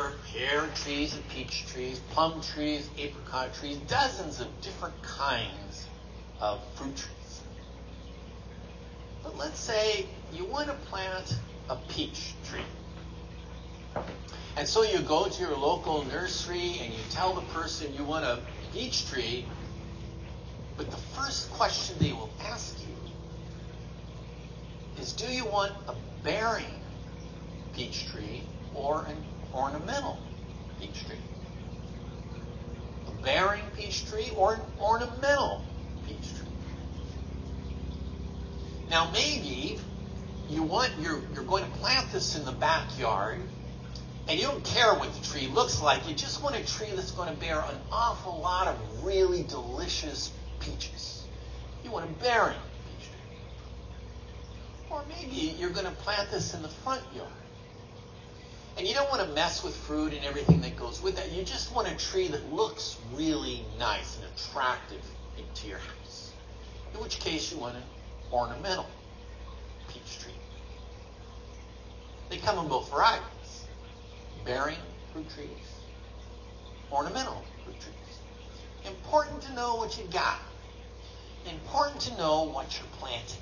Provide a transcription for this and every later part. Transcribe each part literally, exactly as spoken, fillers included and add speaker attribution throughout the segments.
Speaker 1: there are pear trees and peach trees, plum trees, apricot trees, dozens of different kinds of fruit trees. But let's say you want to plant a peach tree. And so you go to your local nursery and you tell the person you want a peach tree, but the first question they will ask you is, do you want a bearing peach tree or an ornamental peach tree? A bearing peach tree or an ornamental peach tree? Now maybe you want you're you're going to plant this in the backyard, and you don't care what the tree looks like. You just want a tree that's going to bear an awful lot of really delicious peaches. You want a bearing peach tree. Or maybe you're going to plant this in the front yard. And you don't want to mess with fruit and everything that goes with that. You just want a tree that looks really nice and attractive to your house. In which case you want an ornamental peach tree. They come in both varieties. Bearing fruit trees, ornamental fruit trees. Important to know what you got. Important to know what you're planting.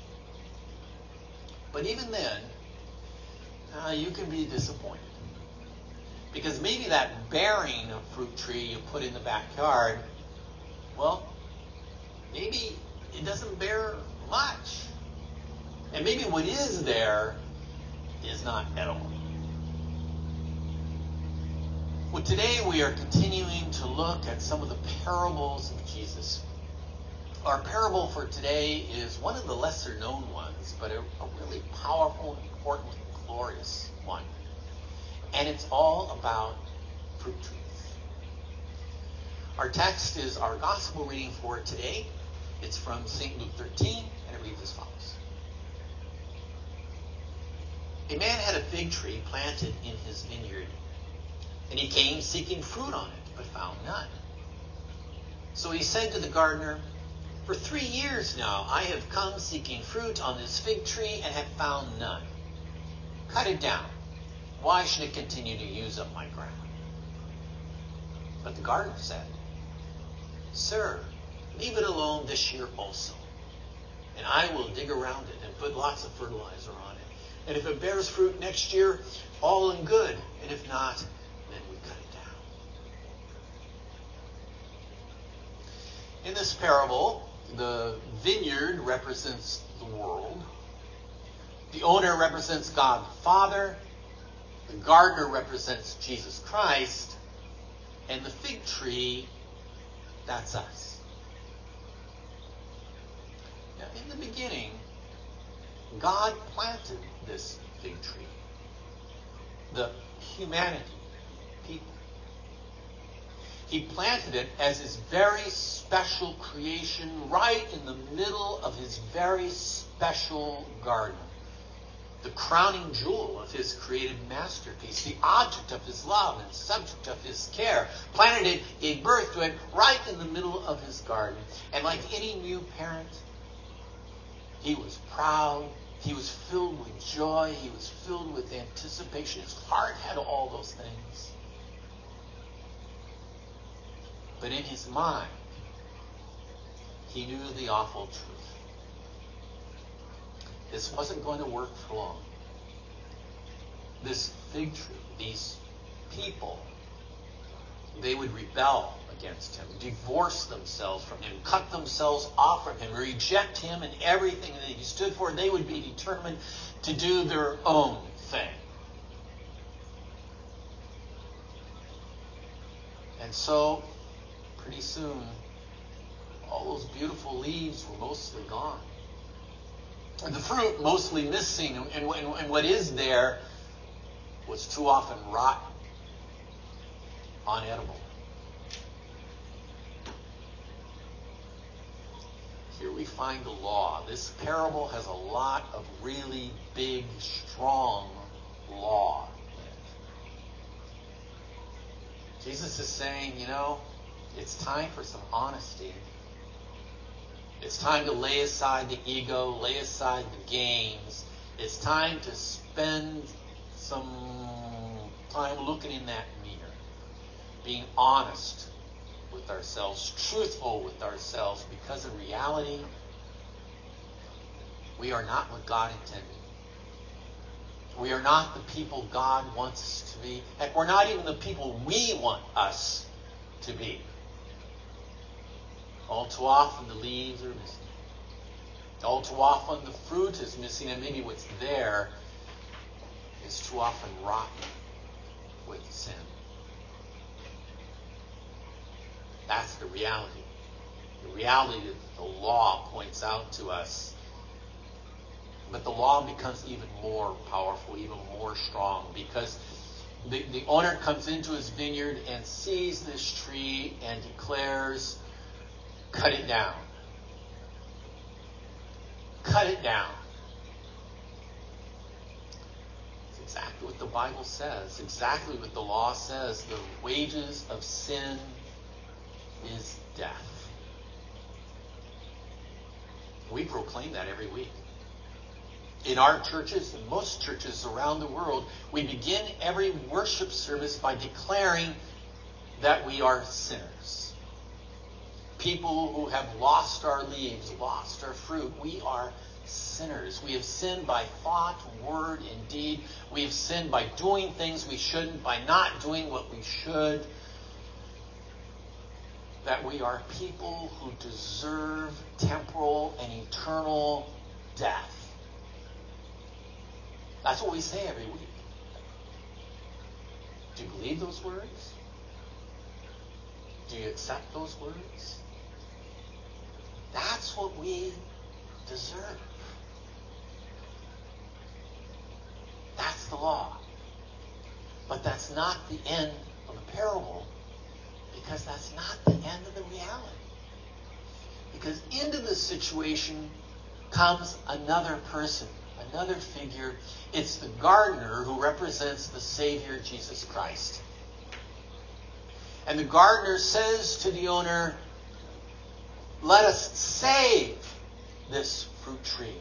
Speaker 1: But even then, uh, you can be disappointed. Because maybe that bearing of fruit tree you put in the backyard, well, maybe it doesn't bear much. And maybe what is there is not edible. Well, today we are continuing to look at some of the parables of Jesus. Our parable for today is one of the lesser known ones, but a, a really powerful, important, and glorious one. And it's all about fruit trees. Our text is our gospel reading for today. It's from Saint Luke thirteen, and it reads as follows. A man had a fig tree planted in his vineyard, and he came seeking fruit on it, but found none. So he said to the gardener, "For three years now I have come seeking fruit on this fig tree and have found none. Cut it down. Why should it continue to use up my ground?" But the gardener said, "Sir, leave it alone this year also, and I will dig around it and put lots of fertilizer on it. And if it bears fruit next year, all in good. And if not, then we cut it down." In this parable, the vineyard represents the world. The owner represents God the Father. The gardener represents Jesus Christ. And the fig tree, that's us. Now, in the beginning, God planted this fig tree. The humanity, people. He planted it as his very special creation right in the middle of his very special garden. The crowning jewel of his created masterpiece, the object of his love and subject of his care. Planted it, gave birth to it right in the middle of his garden. And like any new parent, he was proud. He was filled with joy. He was filled with anticipation. His heart had all those things. But in his mind, he knew the awful truth. This wasn't going to work for long. This fig tree, these people, they would rebel against him, divorce themselves from him, cut themselves off from him, reject him and everything that he stood for. They would be determined to do their own thing. And so, pretty soon, all those beautiful leaves were mostly gone. And the fruit mostly missing, and, and, and what is there was too often rotten, unedible. Here we find the law. This parable has a lot of really big, strong law in it. Jesus is saying, you know, it's time for some honesty. It's time to lay aside the ego, lay aside the games. It's time to spend some time looking in that mirror, being honest with ourselves, truthful with ourselves, because in reality, we are not what God intended. We are not the people God wants us to be. Heck, we're not even the people we want us to be. All too often the leaves are missing. All too often the fruit is missing, and maybe what's there is too often rotten with sin. That's the reality. The reality that the law points out to us. But the law becomes even more powerful, even more strong, because the, the owner comes into his vineyard and sees this tree and declares, cut it down. Cut it down. It's exactly what the Bible says, exactly what the law says. The wages of sin is death. We proclaim that every week. In our churches, and most churches around the world, we begin every worship service by declaring that we are sinners. People who have lost our leaves, lost our fruit. We are sinners. We have sinned by thought, word, and deed. We have sinned by doing things we shouldn't, by not doing what we should. That we are people who deserve temporal and eternal death. That's what we say every week. Do you believe those words? Do you accept those words? That's what we deserve. That's the law. But that's not the end of the parable, because that's not the end of the reality. Because into this situation comes another person, another figure. It's the gardener who represents the Savior, Jesus Christ. And the gardener says to the owner, let us save this fruit tree.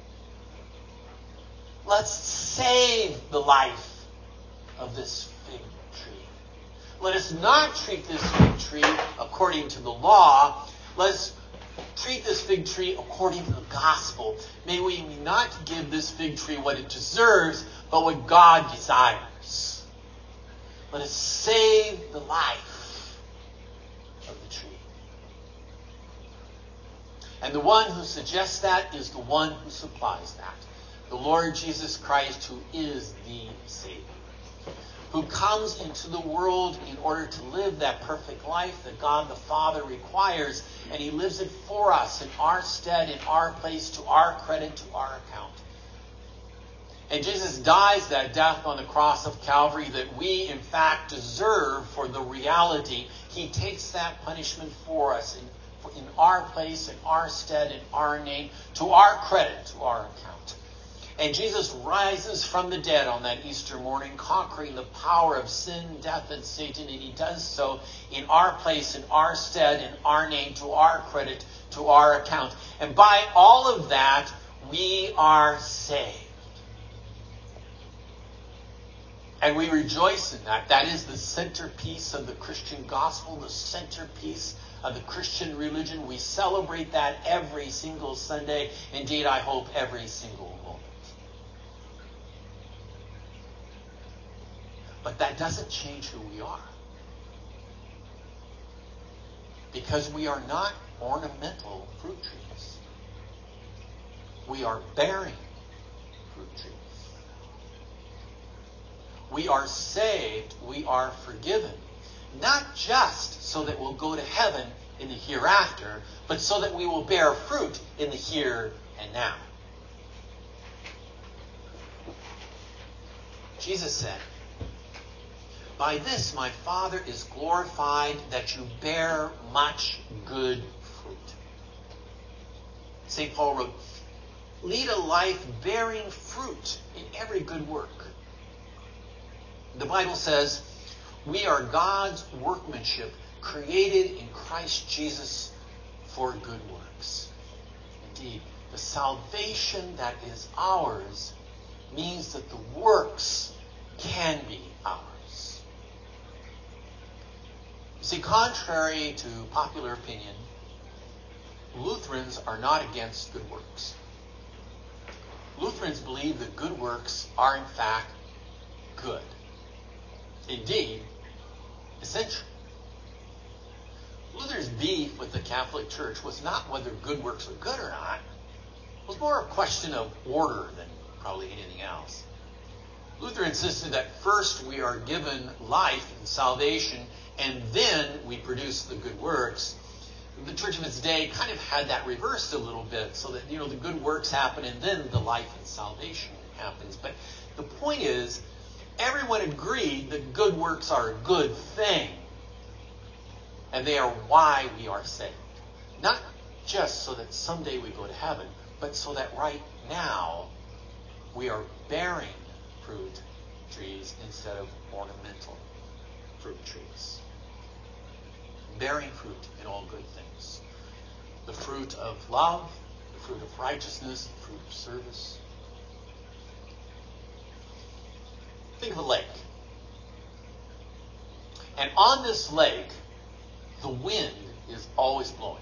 Speaker 1: Let's save the life of this fig tree. Let us not treat this fig tree according to the law. Let's treat this fig tree according to the gospel. May we not give this fig tree what it deserves, but what God desires. Let us save the life of the tree. And the one who suggests that is the one who supplies that. The Lord Jesus Christ, who is the Savior. Who comes into the world in order to live that perfect life that God the Father requires, and he lives it for us in our stead, in our place, to our credit, to our account. And Jesus dies that death on the cross of Calvary that we, in fact, deserve for the reality. He takes that punishment for us in, in our place, in our stead, in our name, to our credit, to our account. And Jesus rises from the dead on that Easter morning, conquering the power of sin, death, and Satan. And he does so in our place, in our stead, in our name, to our credit, to our account. And by all of that, we are saved. And we rejoice in that. That is the centerpiece of the Christian gospel, the centerpiece of the Christian religion. We celebrate that every single Sunday. Indeed, I hope every single moment. But that doesn't change who we are. Because we are not ornamental fruit trees. We are bearing fruit trees. We are saved, we are forgiven. Not just so that we'll go to heaven in the hereafter, but so that we will bear fruit in the here and now. Jesus said, by this my Father is glorified, that you bear much good fruit. Saint Paul wrote, lead a life bearing fruit in every good work. The Bible says, we are God's workmanship, created in Christ Jesus for good works. Indeed, the salvation that is ours means that the works can be ours. See, contrary to popular opinion, Lutherans are not against good works. Lutherans believe that good works are in fact good. Indeed, essential. Luther's beef with the Catholic Church was not whether good works are good or not. It was more a question of order than probably anything else. Luther insisted that first we are given life and salvation, and then we produce the good works. The church of its day kind of had that reversed a little bit, so that, you know, the good works happen and then the life and salvation happens. But the point is, everyone agreed that good works are a good thing, and they are why we are saved. Not just so that someday we go to heaven, but so that right now we are bearing fruit trees instead of ornamental fruit trees. Bearing fruit in all good things. The fruit of love, the fruit of righteousness, the fruit of service. Think of a lake. And on this lake, the wind is always blowing.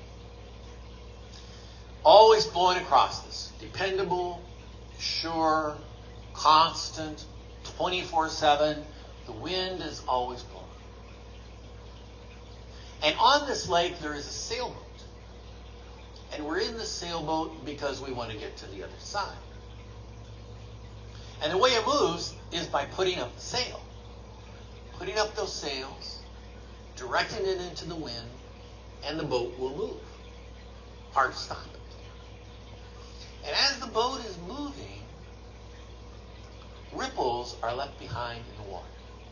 Speaker 1: Always blowing across this. Dependable, sure, constant, twenty-four seven. The wind is always blowing. And on this lake, there is a sailboat. And we're in the sailboat because we want to get to the other side. And the way it moves is by putting up the sail. Putting up those sails, directing it into the wind, and the boat will move. Hard to stop it. And as the boat is moving, ripples are left behind in the water.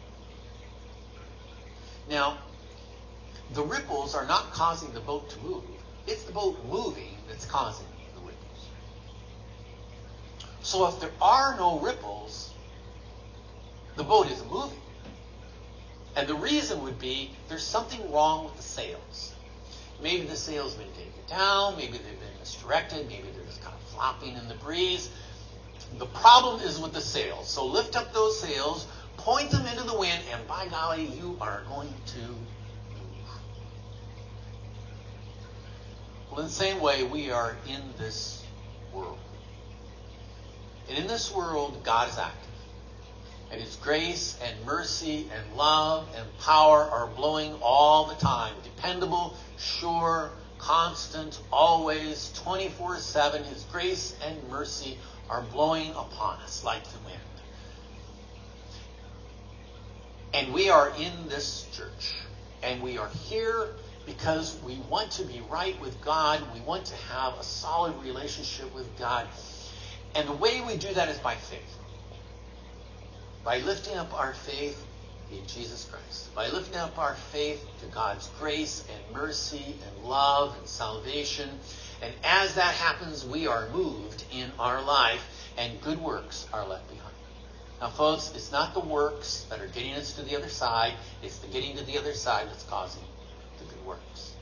Speaker 1: Now, the ripples are not causing the boat to move. It's the boat moving that's causing the ripples. So if there are no ripples, the boat isn't moving. And the reason would be there's something wrong with the sails. Maybe the sails have been taken down, maybe they've been misdirected, maybe they're just kind of flopping in the breeze. The problem is with the sails. So lift up those sails, point them into the wind, and by golly, you are going to move. Well, in the same way, we are in this world. And in this world, God is active. And His grace and mercy and love and power are blowing all the time. Dependable, sure, constant, always, twenty-four seven. His grace and mercy are blowing upon us like the wind. And we are in this church. And we are here because we want to be right with God. We want to have a solid relationship with God. And the way we do that is by faith. By lifting up our faith in Jesus Christ. By lifting up our faith to God's grace and mercy and love and salvation. And as that happens, we are moved in our life, and good works are left behind. Now, folks, it's not the works that are getting us to the other side. It's the getting to the other side that's causing the good works.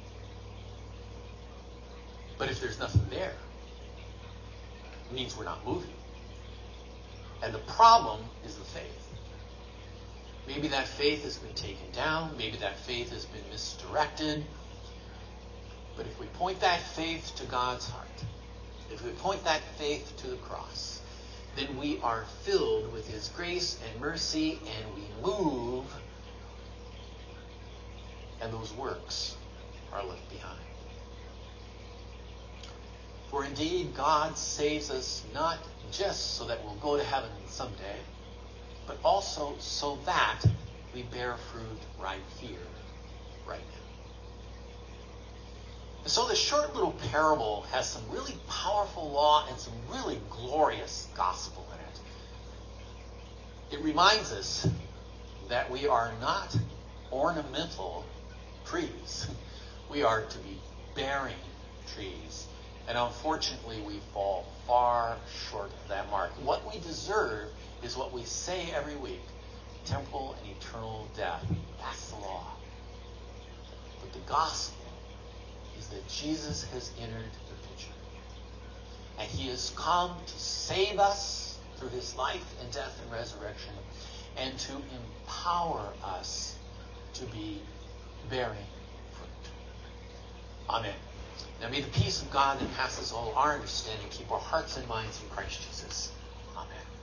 Speaker 1: But if there's nothing there, it means we're not moving. And the problem is the faith. Maybe that faith has been taken down. Maybe that faith has been misdirected. But if we point that faith to God's heart, if we point that faith to the cross, then we are filled with His grace and mercy, and we move, and those works are left behind. For indeed, God saves us not just so that we'll go to heaven someday, but also so that we bear fruit right here, right now. And so the short little parable has some really powerful law and some really glorious gospel in it. It reminds us that we are not ornamental trees. We are to be bearing trees. And unfortunately, we fall far short of that mark. What we deserve is what we say every week: temporal and eternal death. That's the law. But the gospel is that Jesus has entered the picture. And He has come to save us through His life and death and resurrection, and to empower us to be bearing fruit. Amen. Now may the peace of God that passes all our understanding keep our hearts and minds in Christ Jesus. Amen.